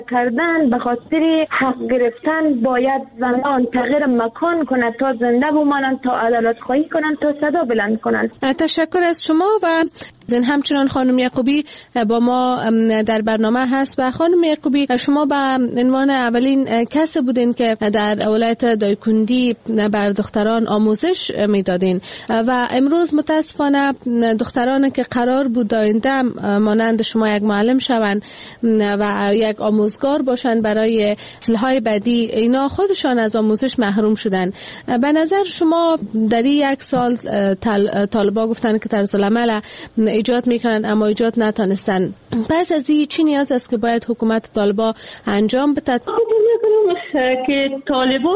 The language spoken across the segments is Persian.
کردن به خاطر حق گرفتن باید زنان تغییر مکان کنند تا زنده بمانند، تا عدالت خواهی کنند، تا صدا بلند کنند. تشکر از شما. و همچنان خانم یعقوبی با ما در برنامه هست. و خانم یعقوبی، شما به عنوان اولین کسی بودین که در ولایت دایکنډي بر دختران آموزش میدادین و امروز متاسفانه دخترانی که قرار بود آینده مانند شما یک معلم شوند و یک آموزگار باشند برای نسل‌های بعدی، اینا خودشان از آموزش محروم شدن. به نظر شما در یک سال طالبا گفتن که طرز العمل ایجاد میکنن اما ایجاد نتونستن. پس از این چی نیاز است که باید حکومت طالبا انجام بده؟ که طالبا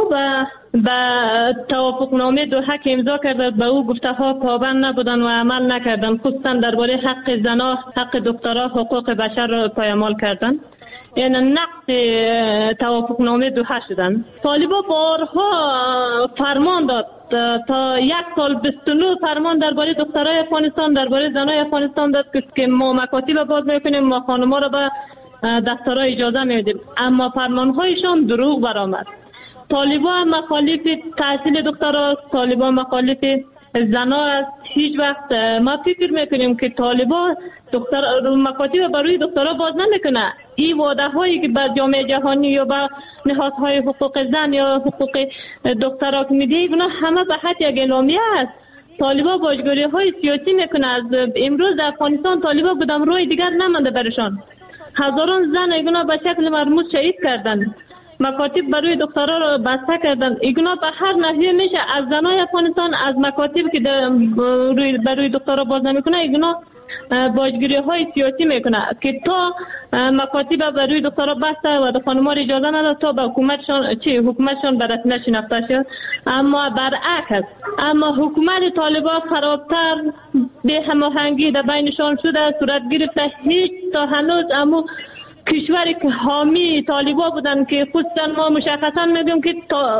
به توافقنامه دوحه که امضا کرده به او گفته ها پابند نبودن و عمل نکردن، خصوصا درباره حق زنا، حق دخترها، حقوق بشر را پایمال کردن، یعنی نقض توافقنامه دوحه شدن. طالبا بارها فرمان داد، تا یک سال 29 فرمان درباره دخترای افغانستان، درباره زنای افغانستان داد که ما مکاتب باز میکنیم، ما خانم‌ها را به دفترها اجازه میدیم، اما فرمانهایشان دروغ برآمد. طالبا مخالف تحصیل دخترها، طالبا مخالف زنا است. هیچ وقت ما فکر میکنیم که طالبا مکاتب برای دخترها باز نمیکنه. این وعده هایی که به جامعه جهانی یا به نهادهای حقوق زن یا حقوق دخترها که میده، اینا همه به حد یک اعلامیه است. طالبا باجگیری های سیاسی میکنه. از امروز در افغانستان طالبا بودم روی دیگر نمانده برشان. هزاران زن اینا به شکل مرموز شهید کردند. مکاتب برای دخترها را بسته کردن. اینا به هر نحوه میشه از زنای افغانستان، از مکاتب که برای دخترها باز نمیکنه، اینا باجگیری های سیاسی میکنه که تا مکاتب برای دخترها بسته و خانم‌ها اجازه نداد تا به حکومتشان به رسمیت شناخته شد. اما برعکس، اما حکومت طالبان خرابتر، به هماهنگی در بینشان شده صورت گرفته. هیچ تا هنوز اما کشوری که حامی طالبا بودن که خصوصا ما مشخصا میگیم که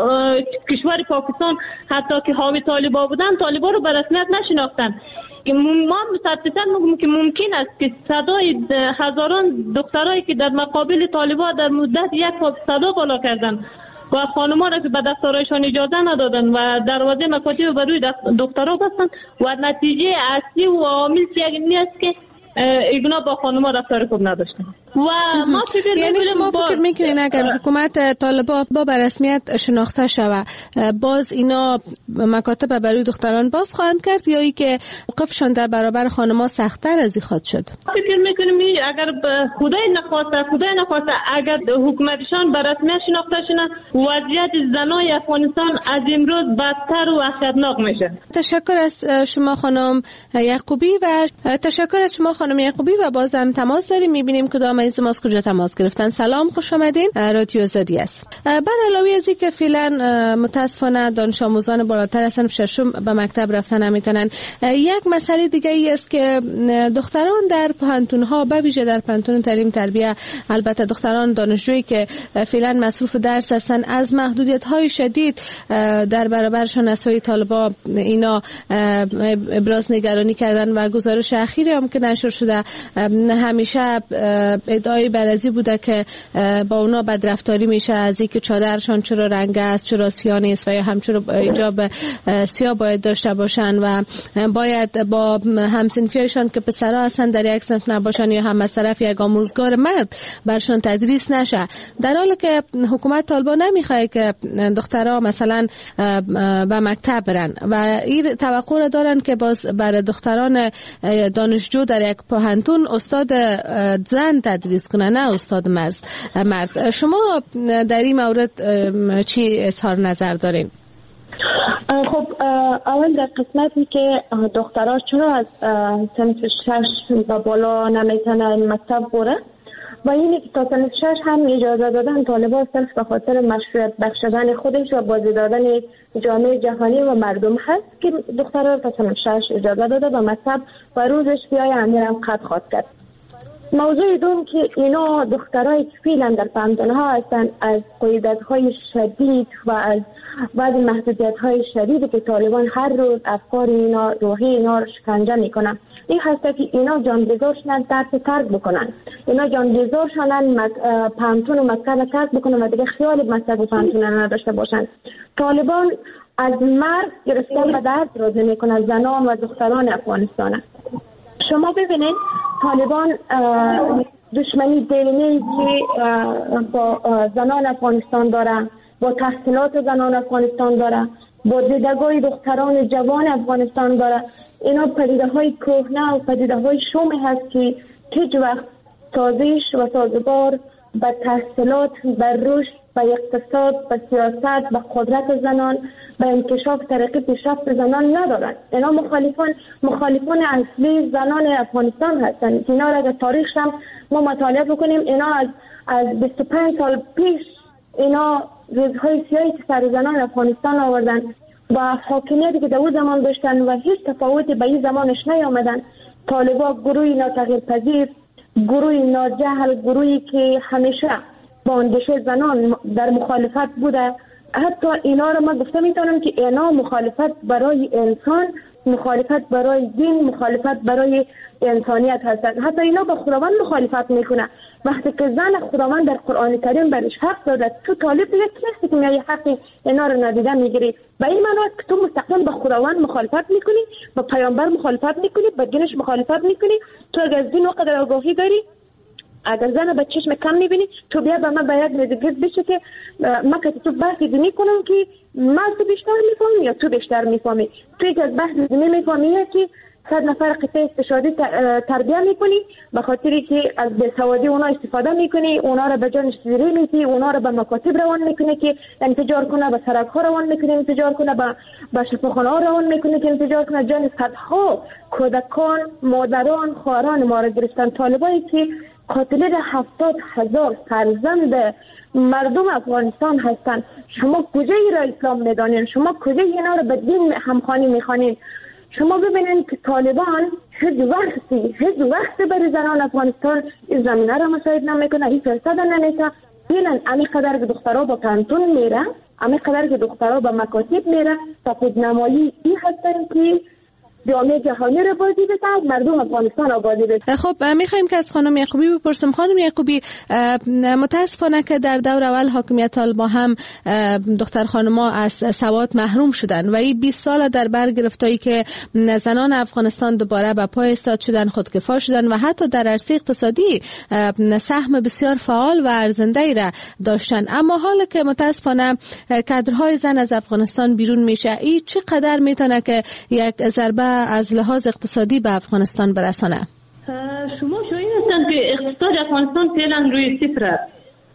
کشور پاکستان حتی که حامی طالبا بودن، طالبا رو به رسمیت نشناختن. ما متاسفانه میگم که ممکن است که صدای هزاران دخترایی که در مقابل طالبا در مدت یک سال صدا بالا کردن و خانم‌ها را که به دفترشان اجازه ندادن و دروازه مکاتب برای دخترها بستن و نتیجه اصلی و عامل چیزی است که اینا با خانم‌ها رفتار خوب نداشتن. و ما یعنی شما فکر میکنین اگر حکومت طالبا با رسمیت شناخته شوه باز اینا مکاتب برای دختران باز خواهند کرد یا ای که موقفشان در برابر خانم‌ها سخت‌تر از این خواهد شد؟ فکر میکنم اگر خدای نخواسته اگر حکومتشان به رسمیت شناخته شنه، وضعیت زنای افغانستان از امروز بدتر و وحشتناک میشه. تشکر از شما خانم یعقوبی و بازم تماس داریم. میبینیم کدام از ماست کجا تماس گرفتن. سلام، خوش آمدین. رادیو آزادی است. بر علاوه از اینکه فعلا متاسفانه دانش آموزان بالاتر از صنف ششم به مکتب رفتن نمیتونن، یک مسئله دیگه ای است که دختران در پانتون‌ها به ویژه در پانتون تعلیم تربیت، البته دختران دانشجویی که فعلا مصروف درس هستن، از محدودیت‌های شدید در برابرشان از سوی طالبا اینا ابراز نگرانی کردن و گزارش اخیری هم که نشر شده همیشه ادعای بعضی بوده که با اونا بدرفتاری میشه، از اینکه چادرشان چرا رنگ است، چرا سیاه نیست و یا همچنین حجاب سیاه باید داشته باشن و باید با همسنفیایشان که پسرها هستن در یک صنف نباشن یا هم از طرف یک آموزگار مرد برشان تدریس نشه، در حالی که حکومت طالبان نمیخواد که دخترها مثلا به مکتب برن و این توقع را دارن که باز برای دختران دانشجو در یک پانتون استاد زن تدریس کنه نه استاد مرد. شما در این مورد چی اظهار نظر دارین؟ خب اول در قسمتی که دخترها چرا از صنف 6 و بالا نمیتونن مکتب بره و اینی که تا صنف 6 هم اجازه دادن طالبان صرف به خاطر مشروعیت بخشیدن خودش و بازی دادن جامعه جهانی و مردم هست که دخترها تا صنف 6 اجازه داده و مکتب و روزش بیای امیرم قد خواد کرد. موضوع دوم که اینا دخترای که فعلا در پانتونها هستن از قیودهای شدید و از بعضی محدودیت های شدیدی که طالبان هر روز افکار اینا، روحی اینا رو شکنجه میکنن. این هسته که اینا جانبیزار شدن ترک بکنن، اینا جانبیزار شدن پانتون و مکتب ترک بکنن و دیگه خیال مکتب و پانتون نداشته باشن. طالبان از مرد گرفتن به دست راضی میکنن زنان و دختران افغانستان. شما ببینید طالبان دشمنی دینی که با زنان افغانستان داره، با تحصیلات زنان افغانستان داره، با دیدگاه دختران جوان افغانستان داره. اینا پدیده های کهنه و پدیده های شومی هست که هیچ وقت سازش و سازگار به تحصیلات، به رشد، به اقتصاد، به سیاست، به قدرت زنان، به انکشاف طریق پیشرفت زنان ندارند. اینا مخالفان اصلی زنان افغانستان هستند. اینا را در تاریخش هم ما مطالعه بکنیم، اینا از 25 سال پیش اینا روزهای سیاهی که سر زنان افغانستان آوردن و حاکمیتی که در اون زمان داشتن و هیچ تفاوتی به این زمانش نیامدن. طالبا گروهی ناتغییرپذیر، گروهی ناجهل، گروهی که همیشه با اندیشه زنان در مخالفت بوده. حتی اینا رو ما گفته میتونم که اینا مخالفت برای انسان، مخالفت برای دین، مخالفت برای انسانیت هستند. حتی اینا با خداوند مخالفت میکنه. وقتی که زن خداوند در قرآن کریم برش حق داده، تو طالب دیگه کسی که میای حق اینا رو ندیده میگیری. به این معنی که تو مستقل با خداوند مخالفت میکنی، با پیامبر مخالفت میکنی، با دینش مخالفت میکنی. تو اگر از دین وقدر آگاهی داری، اگر زن به چشم کم میبینی، تو بیا به من باید نزدیک بشه که من که تو بحث دینی کنم که من تو بیشتر میفهمی یا تو بیشتر میفهمی. تو یک از بحث دینی میفهمی که 100 نفر قطعه استشهادی تربیه میکنی، به خاطری که از بیسوادی اونا استفاده میکنی، اونا رو به جانش زیری میتی، اونا رو به مکاتب روان میکنی که انفجار کنه، به سرک ها روان میکنی انفجار کنه، به شفاخانه ها روان میکنی که انفجار کنه. جان صدها کودکان، مادران، خواهران ما رو گرفتن. طالبایی که قاتلین 70,000 فرزند مردم افغانستان هستند. شما کجای را اسلام میدانین؟ شما کجای اینا رو به دین همخوانی میخوانین؟ شما ببینین که طالبان هیچ وقتی برای زنان افغانستان این زمینه را مساعد نمیکنه، این فرصت نمیده. فعلا امی قدر که دخترها با پانتون میره، امی قدر که دخترها با مکاتب میره، سفید نمایی این هستن که جامعه جهانی رو بازی بده، مردم افغانستان رو بازی بده. خب میخوایم که از خانم یعقوبی بپرسم. خانم یعقوبی، متاسفانه که در دور اول حاکمیت طالبان هم دختر خانم‌ها از سواد محروم شدن و این 20 سال در بر گرفتایی که زنان افغانستان دوباره به پای ایستاد شدن، خودکفا شدن و حتی در عرصه اقتصادی سهم بسیار فعال و ارزنده را داشتن. اما حالا که متاسفانه کادرهای زن از افغانستان بیرون میشه، این چقدر میتونه که یک ضربه از لحاظ اقتصادی به افغانستان برسانه؟ شما شاید هستند که اقتصاد افغانستان فعلا روی صفر است.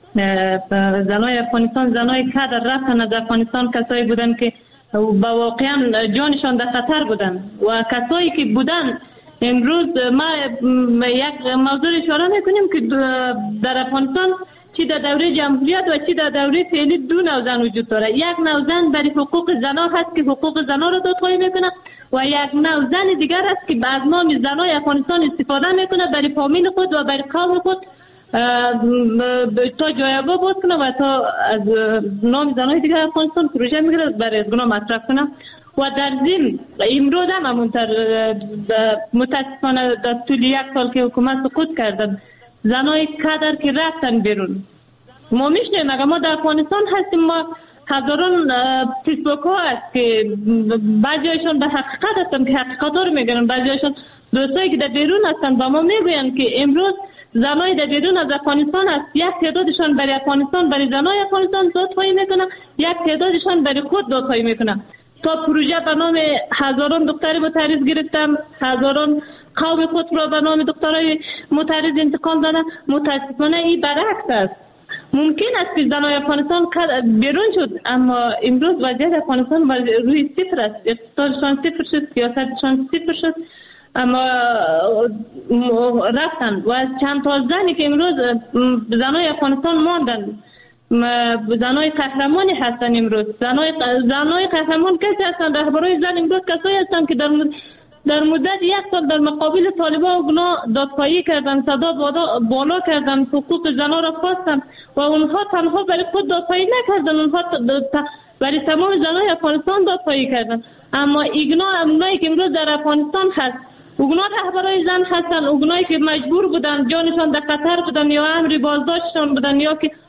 زنای افغانستان، زنای کادر رفتن از افغانستان کسایی بودن که با واقعا جانشان در خطر بودن و کسایی که بودن امروز ما یک موضوع اشاره میکنیم که در افغانستان چی در دوره جمهوریت و چی در دوره فعلی دو نوع زن وجود داره. یک نوع زن برای حقوق زنها هست که حقوق زنها را دادخواهی میکنه و یک نوع زن دیگر است که از نام زنای افغانستان استفاده میکنه برای فامیل خود و برای قوم خود تا جایگاه باز کنه و تا از نام زنای دیگر افغانستان پروژه میگیره برای از گناه مصرف کنه. و در ضمن امروز هم همونطور متاسفانه در طول یک سال که حکومت سقوط کردن، زنای کادر که رفتن بیرون، ما میشنیم اگر ما در افغانستان هستیم، ما هزاران فیسبوک ها هست که بعضیشون به حقیقت هستن که حقیقت ها رو میگن، بعضیشون دوستایی که در بیرون هستن با ما میگوین که امروز زنای در بیرون از افغانستان هست، یک تعدادشان برای افغانستان، برای زنای افغانستان دادخواهی میکنن، یک تعدادشان برای خود دادخواهی میکنن. تا پروژه به نام هزاران دختر متعرض گرفتم، هزاران قوم خود را به نام دخترای متعرض انتقام دادن. متاسفانه این برعکس است. ممکن است که زنای افغانستان بیرون شد، اما امروز وضعیت افغانستان روی صفر است. اقتصادشان صفر شد، سیاستشان صفر شد، اما رفتن و چند تا زنی که امروز زنای افغانستان ماندن، زنای قهرمانی هستن. امروز زنای قهرمان کسی هستن؟ رهبرای زن امروز کسایی هستن که در در مدت 1 سال در مقابل طالبان اونا دادخواهی کردن، صدا بالا کردن، حقوق زنان را خواستن و اونها تنها برای خود دادخواهی نکردن، اونها برای تمام زنان افغانستان دادخواهی کردن. اما اونایی که امروز در افغانستان هست، اونا رهبرای زن هستن، اونایی که مجبور بودن جانشان در خطر بودن یا امر بازداشتشان بودن یا که